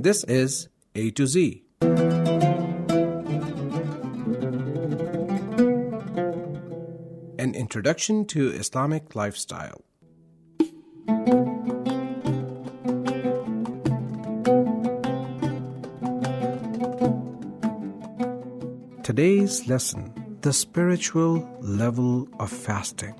This is A to Z. An introduction to Islamic lifestyle. Today's lesson, the spiritual level of fasting.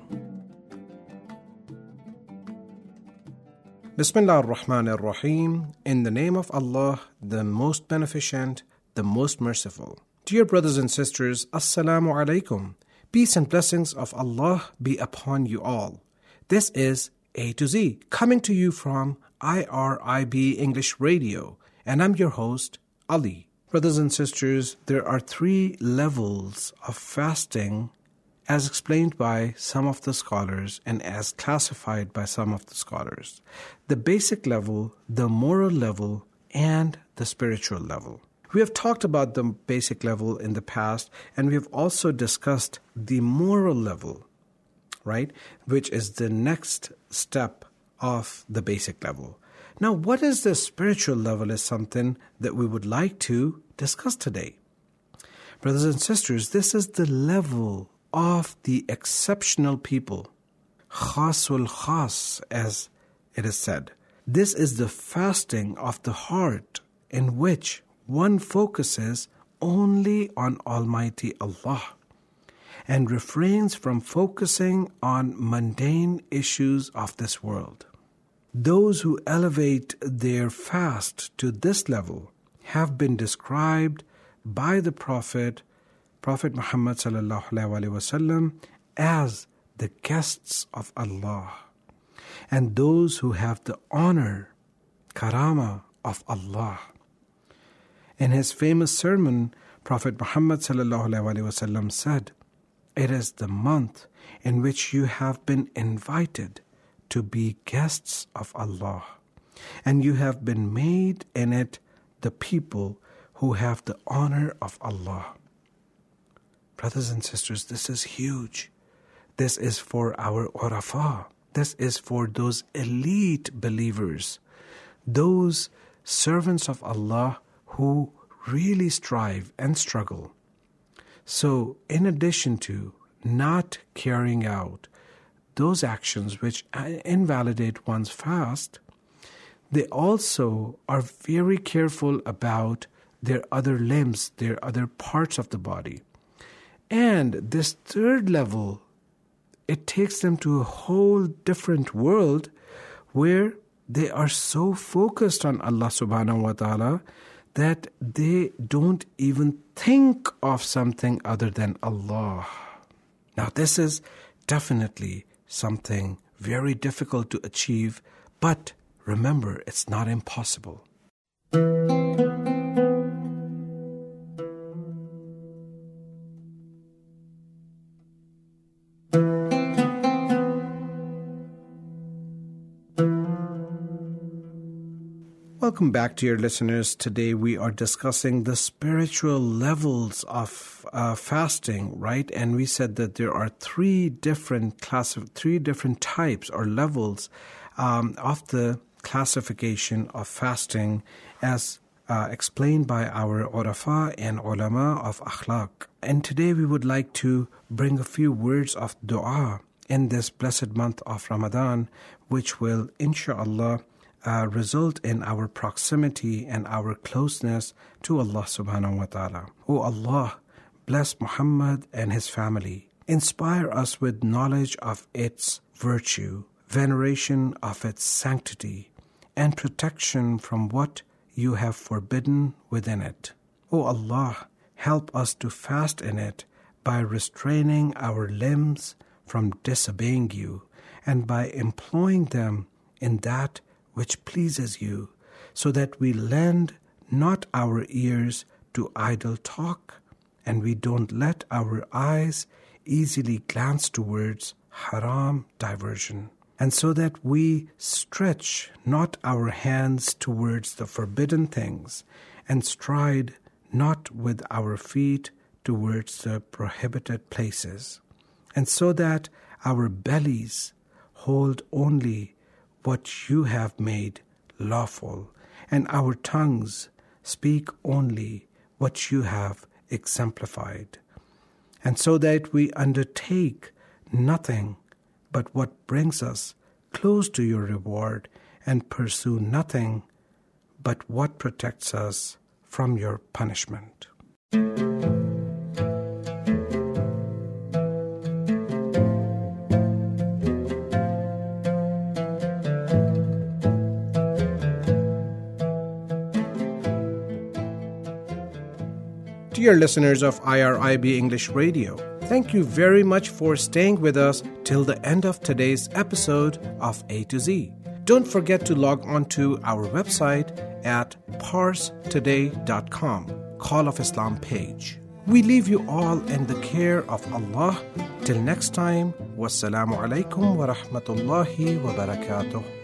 Bismillah ar-Rahman ar-Rahim. In the name of Allah, the most beneficent, the most merciful. Dear brothers and sisters, Assalamu alaikum. Peace and blessings of Allah be upon you all. This is A to Z, coming to you from IRIB English Radio, and I'm your host, Ali. Brothers and sisters, there are 3 levels of fasting as explained by some of the scholars and as classified by some of the scholars. The basic level, the moral level, and the spiritual level. We have talked about the basic level in the past, and we have also discussed the moral level, right? Which is the next step of the basic level. Now, what is the spiritual level is something that we would like to discuss today. Brothers and sisters, this is the level of the exceptional people, khasul khas, as it is said. This is the fasting of the heart in which one focuses only on Almighty Allah and refrains from focusing on mundane issues of this world. Those who elevate their fast to this level have been described by the Prophet Muhammad sallallahu alaihi wasallam as the guests of Allah, and those who have the honor, karama of Allah. In his famous sermon, Prophet Muhammad sallallahu alaihi wasallam said, "It is the month in which you have been invited to be guests of Allah, and you have been made in it the people who have the honor of Allah." Brothers and sisters, this is huge. This is for our urafa. This is for those elite believers, those servants of Allah who really strive and struggle. So, in addition to not carrying out those actions which invalidate one's fast, they also are very careful about their other limbs, their other parts of the body. And this third level, it takes them to a whole different world where they are so focused on Allah subhanahu wa ta'ala that they don't even think of something other than Allah. Now, this is definitely something very difficult to achieve, but remember, it's not impossible. Welcome back, dear listeners. Today we are discussing the spiritual levels of fasting, right? And we said that there are 3 different types or levels of the classification of fasting as explained by our urafa and ulama of akhlaq. And today we would like to bring a few words of dua in this blessed month of Ramadan, which will, inshallah, result in our proximity and our closeness to Allah subhanahu wa ta'ala. O Allah, bless Muhammad and his family. Inspire us with knowledge of its virtue, veneration of its sanctity, and protection from what you have forbidden within it. O Allah, help us to fast in it by restraining our limbs from disobeying you and by employing them in that which pleases you, so that we lend not our ears to idle talk, and we don't let our eyes easily glance towards haram diversion, and so that we stretch not our hands towards the forbidden things, and stride not with our feet towards the prohibited places, and so that our bellies hold only what you have made lawful, and our tongues speak only what you have exemplified, and so that we undertake nothing but what brings us close to your reward, and pursue nothing but what protects us from your punishment. Dear listeners of IRIB English Radio, thank you very much for staying with us till the end of today's episode of A to Z. Don't forget to log on to our website at parstoday.com, Call of Islam page. We leave you all in the care of Allah. Till next time, wassalamu alaikum wa rahmatullahi wa barakatuh.